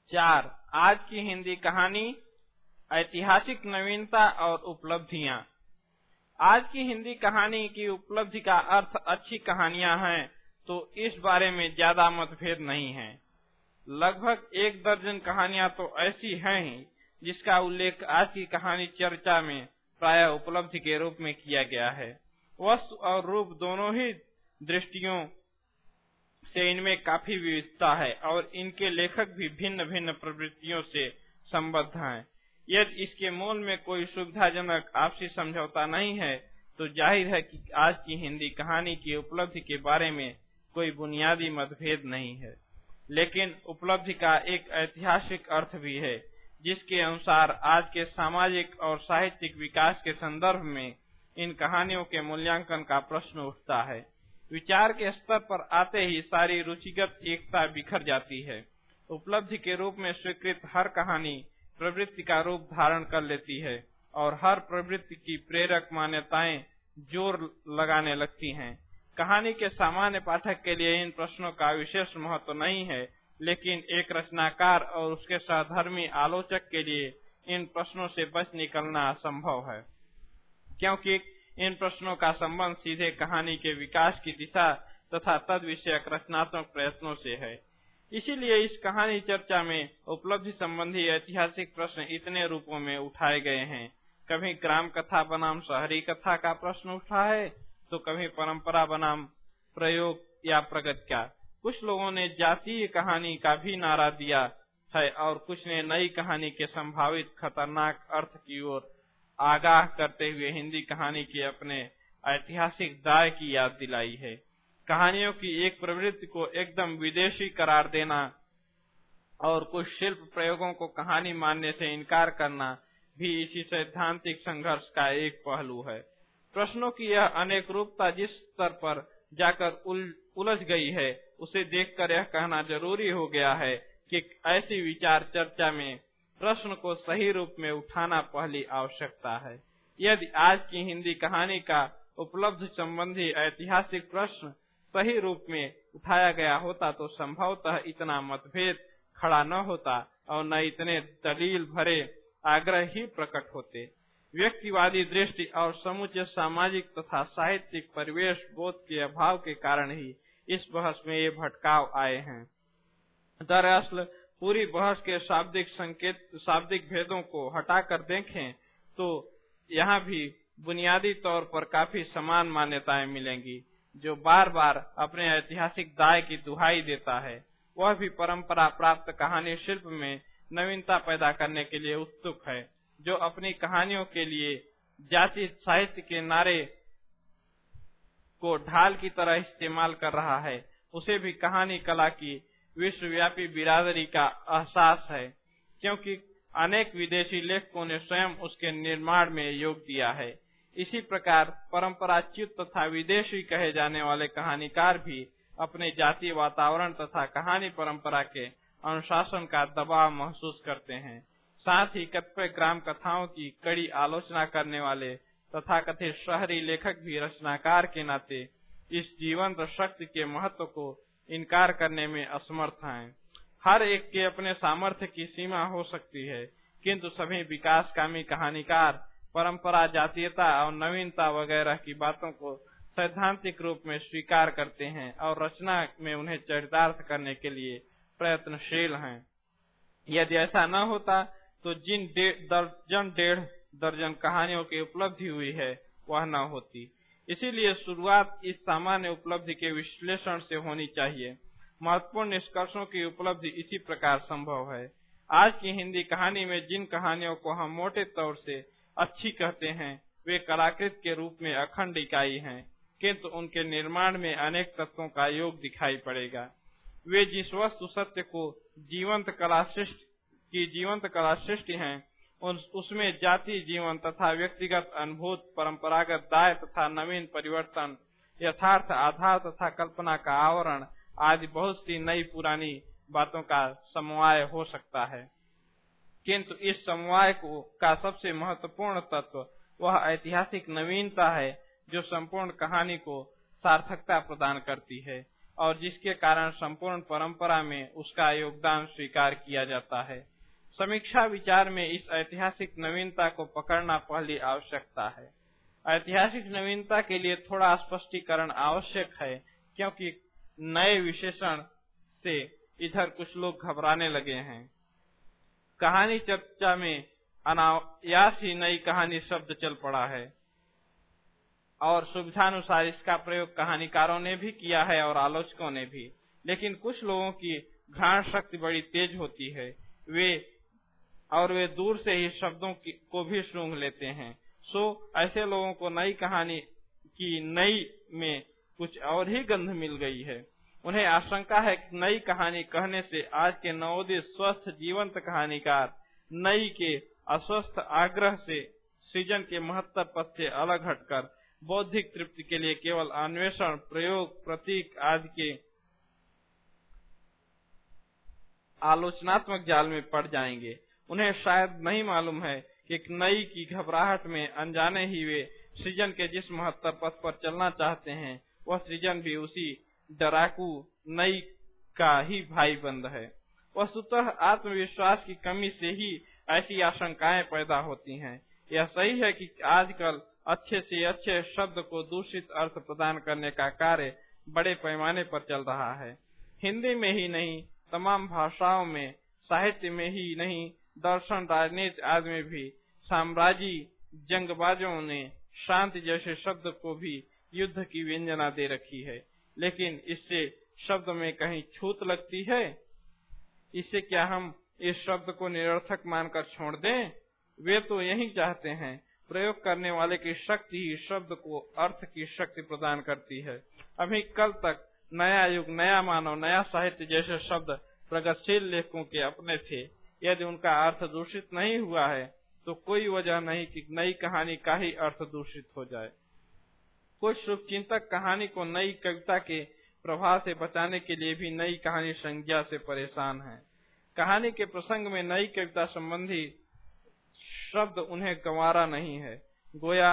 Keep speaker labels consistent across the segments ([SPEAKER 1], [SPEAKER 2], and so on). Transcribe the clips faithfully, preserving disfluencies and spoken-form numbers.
[SPEAKER 1] चार, आज की हिंदी कहानी, ऐतिहासिक नवीनता और उपलब्धियां। आज की हिंदी कहानी की उपलब्धि का अर्थ अच्छी कहानियां हैं, तो इस बारे में ज्यादा मतभेद नहीं है। लगभग एक दर्जन कहानियां तो ऐसी हैं ही जिसका उल्लेख आज की कहानी चर्चा में प्राय उपलब्धि के रूप में किया गया है। वस्तु और रूप दोनों ही दृष्टियों से इनमें काफी विविधता है और इनके लेखक भी भिन्न भिन्न प्रवृत्तियों से संबद्ध हैं। यदि इसके मूल में कोई सुविधाजनक आपसी समझौता नहीं है, तो जाहिर है कि आज की हिंदी कहानी की उपलब्धि के बारे में कोई बुनियादी मतभेद नहीं है। लेकिन उपलब्धि का एक ऐतिहासिक अर्थ भी है, जिसके अनुसार आज के सामाजिक और साहित्यिक विकास के संदर्भ में इन कहानियों के मूल्यांकन का प्रश्न उठता है। विचार के स्तर पर आते ही सारी रुचिगत एकता बिखर जाती है। उपलब्धि के रूप में स्वीकृत हर कहानी प्रवृत्ति का रूप धारण कर लेती है और हर प्रवृत्ति की प्रेरक मान्यताएं जोर लगाने लगती हैं। कहानी के सामान्य पाठक के लिए इन प्रश्नों का विशेष महत्व नहीं है, लेकिन एक रचनाकार और उसके सहधर्मी आलोचक के लिए इन प्रश्नों से बच निकलना असंभव है, क्योंकि इन प्रश्नों का संबंध सीधे कहानी के विकास की दिशा तथा तद विषयक रचनात्मक प्रयत्नों से है। इसीलिए इस कहानी चर्चा में उपलब्धि संबंधी ऐतिहासिक प्रश्न इतने रूपों में उठाए गए हैं। कभी ग्राम कथा बनाम शहरी कथा का प्रश्न उठा है, तो कभी परंपरा बनाम प्रयोग या प्रगत्या। कुछ लोगों ने जातीय कहानी का भी नारा दिया है और कुछ ने नई कहानी के संभावित खतरनाक अर्थ की ओर आगाह करते हुए हिंदी कहानी के अपने ऐतिहासिक दाय की याद दिलाई है। कहानियों की एक प्रवृत्ति को एकदम विदेशी करार देना और कुछ शिल्प प्रयोगों को कहानी मानने से इनकार करना भी इसी सैद्धांतिक संघर्ष का एक पहलू है। प्रश्नों की यह अनेक रूपता जिस स्तर पर जाकर उल, उलझ गई है, उसे देखकर यह कहना जरूरी हो गया है कि ऐसी विचार चर्चा में प्रश्न को सही रूप में उठाना पहली आवश्यकता है। यदि आज की हिंदी कहानी का उपलब्धि संबंधी ऐतिहासिक प्रश्न सही रूप में उठाया गया होता, तो संभवतः इतना मतभेद खड़ा न होता और न इतने दलील भरे आग्रह ही प्रकट होते। व्यक्तिवादी दृष्टि और समुचित सामाजिक तथा साहित्यिक परिवेश बोध के अभाव के कारण ही इस बहस में ये भटकाव आए हैं। दरअसल पूरी बहस के शाब्दिक संकेत शाब्दिक भेदों को हटाकर देखें तो यहाँ भी बुनियादी तौर पर काफी समान मान्यताएं मिलेंगी। जो बार बार अपने ऐतिहासिक दाय की दुहाई देता है, वह भी परंपरा प्राप्त कहानी शिल्प में नवीनता पैदा करने के लिए उत्सुक है। जो अपनी कहानियों के लिए जाति साहित्य के नारे को ढाल की तरह इस्तेमाल कर रहा है, उसे भी कहानी कला की विश्वव्यापी बिरादरी का एहसास है, क्योंकि अनेक विदेशी लेखकों ने स्वयं उसके निर्माण में योग दिया है। इसी प्रकार परंपराच्युत तथा विदेशी कहे जाने वाले कहानीकार भी अपने जातीय वातावरण तथा कहानी परंपरा के अनुशासन का दबाव महसूस करते हैं। साथ ही कतिपय ग्राम कथाओं की कड़ी आलोचना करने वाले तथा कथित शहरी लेखक भी रचनाकार के नाते इस जीवंत शक्ति के महत्व को इनकार करने में असमर्थ हैं। हर एक के अपने सामर्थ्य की सीमा हो सकती है, किंतु सभी विकासकामी कहानीकार परंपरा, जातीयता और नवीनता वगैरह की बातों को सैद्धांतिक रूप में स्वीकार करते हैं और रचना में उन्हें चरितार्थ करने के लिए प्रयत्नशील हैं। यदि ऐसा न होता तो जिन दर्जन डेढ़ दर्जन कहानियों की उपलब्धि हुई है, वह न होती। इसीलिए शुरुआत इस सामान्य उपलब्धि के विश्लेषण से होनी चाहिए। महत्वपूर्ण निष्कर्षों की उपलब्धि इसी प्रकार संभव है। आज की हिंदी कहानी में जिन कहानियों को हम मोटे तौर से अच्छी कहते हैं, वे कलाकृत के रूप में अखंड इकाई हैं, किंतु उनके निर्माण में अनेक तत्वों का योग दिखाई पड़ेगा। वे जिस वस्तु सत्य को जीवंत कला सृष्टि की जीवंत कला सृष्टि हैं, उसमें जाति जीवन तथा व्यक्तिगत अनुभूत, परंपरागत दाय तथा नवीन परिवर्तन, यथार्थ आधार तथा कल्पना का आवरण आदि बहुत सी नई पुरानी बातों का समवाय हो सकता है, किंतु इस समवाय को का सबसे महत्वपूर्ण तत्व वह ऐतिहासिक नवीनता है जो संपूर्ण कहानी को सार्थकता प्रदान करती है। और जिसके कारण संपूर्ण परंपरा में उसका योगदान स्वीकार किया जाता है। समीक्षा विचार में इस ऐतिहासिक नवीनता को पकड़ना पहली आवश्यकता है। ऐतिहासिक नवीनता के लिए थोड़ा स्पष्टीकरण आवश्यक है, क्योंकि नए विशेषण से इधर कुछ लोग घबराने लगे हैं। कहानी चर्चा में अनायास ही नई कहानी शब्द चल पड़ा है और सुविधानुसार इसका प्रयोग कहानीकारों ने भी किया है और आलोचकों ने भी। लेकिन कुछ लोगों की घ्राण शक्ति बड़ी तेज होती है, वे और वे दूर से ही शब्दों की, को भी सूंघ लेते हैं। सो ऐसे लोगों को नई कहानी की नई में कुछ और ही गंध मिल गई है। उन्हें आशंका है कि नई कहानी कहने से आज के नवोदित स्वस्थ जीवंत कहानीकार नई के अस्वस्थ आग्रह से सृजन के महत्व पथ से अलग हटकर बौद्धिक तृप्ति के लिए केवल अन्वेषण, प्रयोग, प्रतीक आदि के आलोचनात्मक जाल में पड़ जाएंगे। उन्हें शायद नहीं मालूम है कि नई की घबराहट में अनजाने ही वे सृजन के जिस महत्व पथ पर चलना चाहते हैं, वह सृजन भी उसी डराकू नई का ही भाई बंद है। वस्तुतः आत्मविश्वास की कमी से ही ऐसी आशंकाएं पैदा होती हैं। यह सही है कि आजकल अच्छे से अच्छे शब्द को दूषित अर्थ प्रदान करने का कार्य बड़े पैमाने पर चल रहा है। हिंदी में ही नहीं, तमाम भाषाओं में, साहित्य में ही नहीं, दर्शन, राजनीति आदि में भी साम्राज्यी जंगबाजों ने शांति जैसे शब्द को भी युद्ध की व्यंजना दे रखी है। लेकिन इससे शब्द में कहीं छूत लगती है? इससे क्या हम इस शब्द को निरर्थक मानकर छोड़ दें? वे तो यही चाहते हैं। प्रयोग करने वाले की शक्ति ही शब्द को अर्थ की शक्ति प्रदान करती है। अभी कल तक नया युग, नया मानव, नया साहित्य जैसे शब्द प्रगतिशील लेखकों के अपने थे। यदि उनका अर्थ दूषित नहीं हुआ है तो कोई वजह नहीं कि नई कहानी का ही अर्थ दूषित हो जाए। कुछ शुभचिंतक कहानी को नई कविता के प्रभाव से बचाने के लिए भी नई कहानी संज्ञा से परेशान हैं। कहानी के प्रसंग में नई कविता संबंधी शब्द उन्हें गंवारा नहीं है। गोया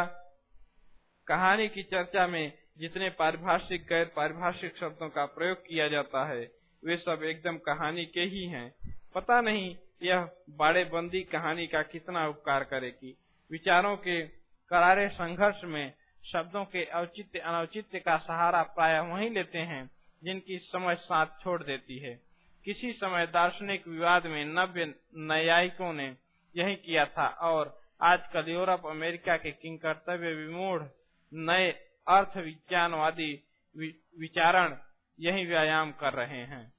[SPEAKER 1] कहानी की चर्चा में जितने पारिभाषिक, गैर पारिभाषिक शब्दों का प्रयोग किया जाता है, वे सब एकदम कहानी के ही हैं। पता नहीं यह बाड़ेबंदी कहानी का कितना उपकार करेगी। विचारों के करारे संघर्ष में शब्दों के औचित्य अनौचित्य का सहारा प्राय वही लेते हैं जिनकी समझ साथ छोड़ देती है। किसी समय दार्शनिक विवाद में नव्य न्यायिकों ने यही किया था और आजकल यूरोप अमेरिका के किंकर्तव्य विमूढ़ नए अर्थ विज्ञानवादी विचारण यही व्यायाम कर रहे हैं।